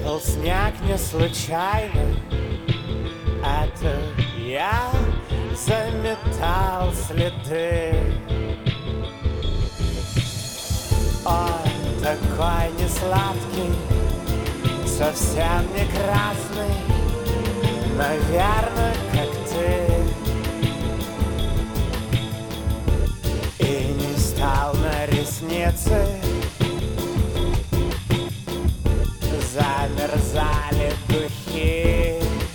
Сыпал снег не случайно, это я заметал следы. Он такой несладкий, совсем не красный, наверное, как ты. И не стал на ресницы, замерзали духи.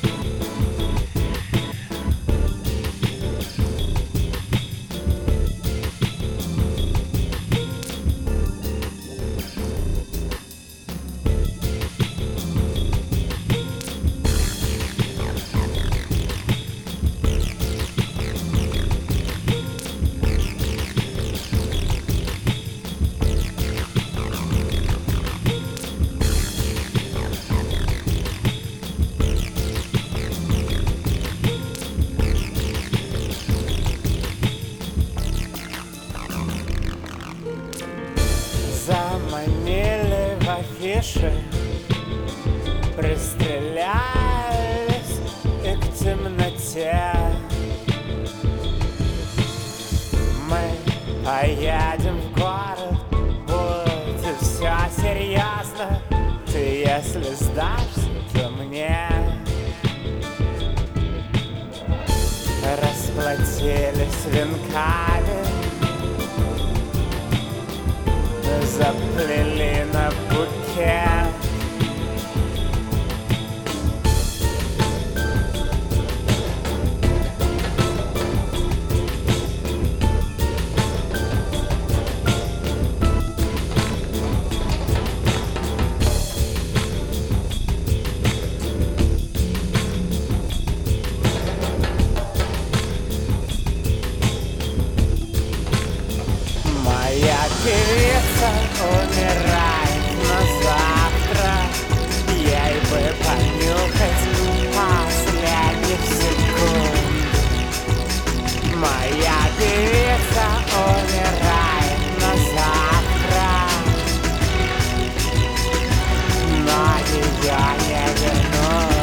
Заманили в афиши, пристрелялись и к темноте. Мы поедем в город, будет все серьезно. Ты если сдашься, то мне расплатились венками, заплели на букет. Моя певица умирает на завтра, ей бы понюхать последних секунд. Моя певица умирает на завтра, но ее не вернуть.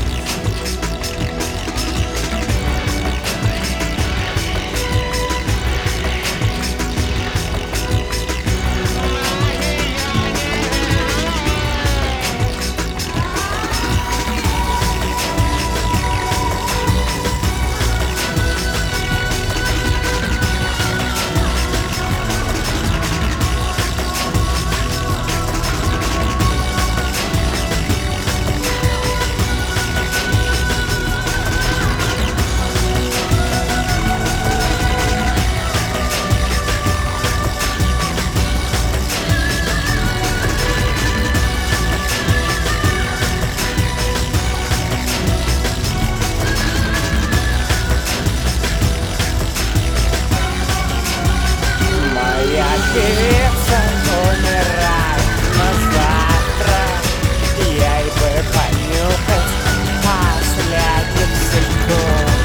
Певица умирает на завтра, ей бы понюхать последних секунд.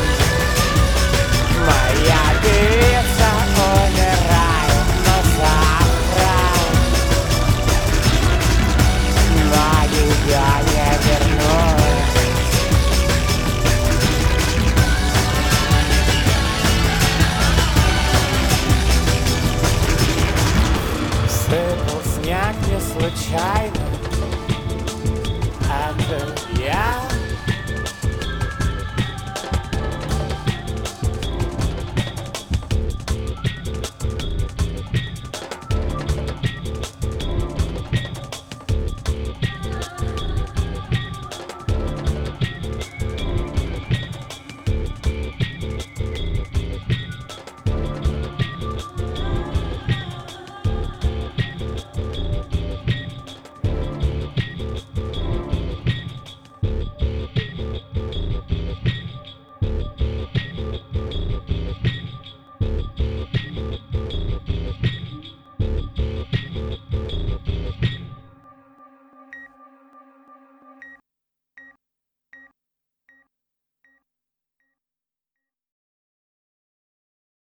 Моя певица умирает на завтра, но ее не вернуть. Сыпал снег не случайно, это я